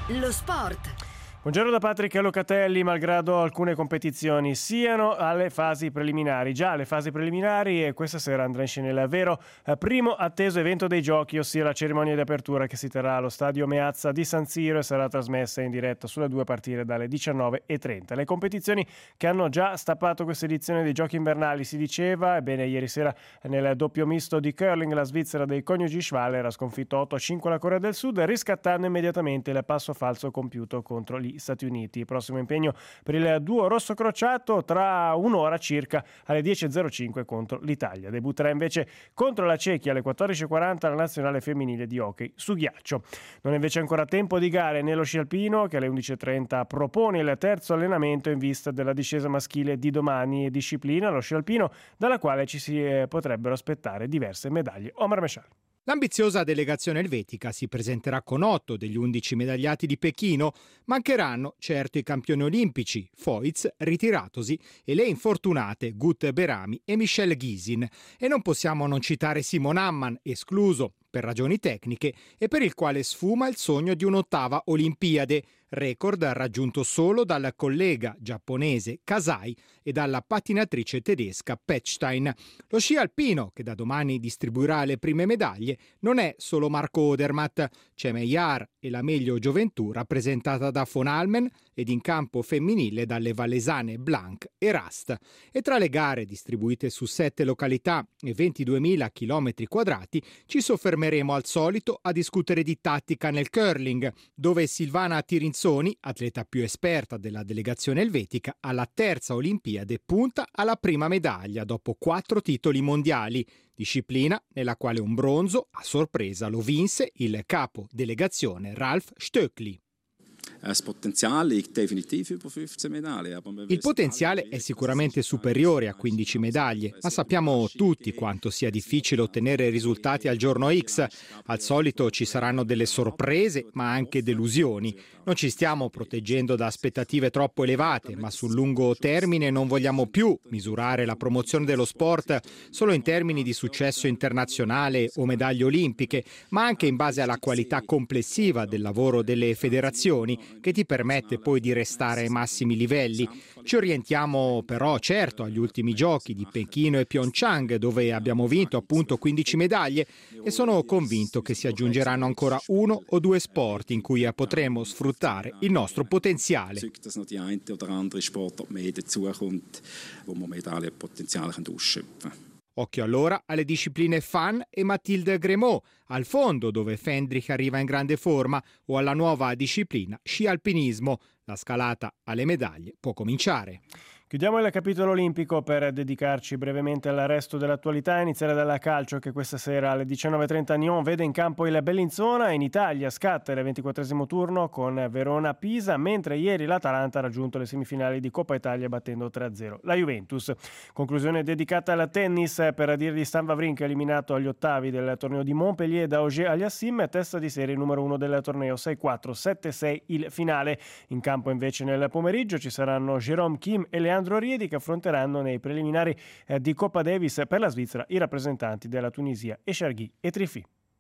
Lo sport. Buongiorno da Patrick Locatelli. Malgrado alcune competizioni siano alle fasi preliminari, già alle fasi preliminari, e questa sera andrà in scena il vero primo atteso evento dei giochi, ossia la cerimonia di apertura che si terrà allo stadio Meazza di San Siro e sarà trasmessa in diretta sulle 2 a partire dalle 19:30. Le competizioni che hanno già stappato questa edizione dei giochi invernali, si diceva, ebbene ieri sera nel doppio misto di curling la Svizzera dei coniugi Schwaller ha sconfitto 8-5 la Corea del Sud, riscattando immediatamente il passo falso compiuto contro gli Stati Uniti. Prossimo impegno per il duo rosso crociato tra un'ora circa alle 10:05 contro l'Italia. Debutterà invece contro la Cechia alle 14:40 la nazionale femminile di hockey su ghiaccio. Non è invece ancora tempo di gare nello sci alpino, che alle 11:30 propone il terzo allenamento in vista della discesa maschile di domani, disciplina lo sci alpino dalla quale ci si potrebbero aspettare diverse medaglie. Omar Meshal. L'ambiziosa delegazione elvetica si presenterà con 8 degli 11 medagliati di Pechino. Mancheranno certo i campioni olimpici, Foiz, ritiratosi, e le infortunate Gut Berami e Michelle Ghisin. E non possiamo non citare Simon Ammann, escluso per ragioni tecniche e per il quale sfuma il sogno di un'ottava Olimpiade, record raggiunto solo dal collega giapponese Kasai e dalla patinatrice tedesca Pechstein. Lo sci alpino, che da domani distribuirà le prime medaglie, non è solo Marco Odermatt, c'è Meillard e la meglio gioventù rappresentata da von Almen ed in campo femminile dalle valesane Blanc e Rast. E tra le gare distribuite su 7 località e 22.000 km2 ci soffermeremo al solito a discutere di tattica nel curling, dove Silvana Tirinzoni, atleta più esperta della delegazione elvetica, alla terza Olimpiade punta alla prima medaglia dopo 4 titoli mondiali, disciplina nella quale un bronzo a sorpresa lo vinse il capo delegazione Ralf Stöckli. Il potenziale è sicuramente superiore a 15 medaglie, ma sappiamo tutti quanto sia difficile ottenere risultati al giorno X. Al solito ci saranno delle sorprese, ma anche delusioni. Non ci stiamo proteggendo da aspettative troppo elevate, ma sul lungo termine non vogliamo più misurare la promozione dello sport solo in termini di successo internazionale o medaglie olimpiche, ma anche in base alla qualità complessiva del lavoro delle federazioni, che ti permette poi di restare ai massimi livelli. Ci orientiamo però certo agli ultimi giochi di Pechino e Pyeongchang, dove abbiamo vinto appunto 15 medaglie, e sono convinto che si aggiungeranno ancora 1 o 2 sport in cui potremo sfruttare il nostro potenziale. Occhio allora alle discipline Fan e Mathilde Grémaud, al fondo dove Fendrich arriva in grande forma, o alla nuova disciplina sci alpinismo. La scalata alle medaglie può cominciare. Chiudiamo il capitolo olimpico per dedicarci brevemente al resto dell'attualità, iniziare dalla calcio, che questa sera alle 19:30 Nyon vede in campo il Bellinzona. In Italia scatta il 24esimo turno con Verona-Pisa, mentre ieri l'Atalanta ha raggiunto le semifinali di Coppa Italia battendo 3-0 la Juventus. Conclusione dedicata al tennis per dire di Stan Wawrinka, eliminato agli ottavi del torneo di Montpellier da Auger Aliassime, testa di serie numero 1 del torneo, 6-4, 7-6 il finale. In campo invece nel pomeriggio ci saranno Jérôme Kim e Leandro Riedi, che affronteranno nei preliminari di Coppa Davis per la Svizzera i rappresentanti della Tunisia Esharghi e Trifi.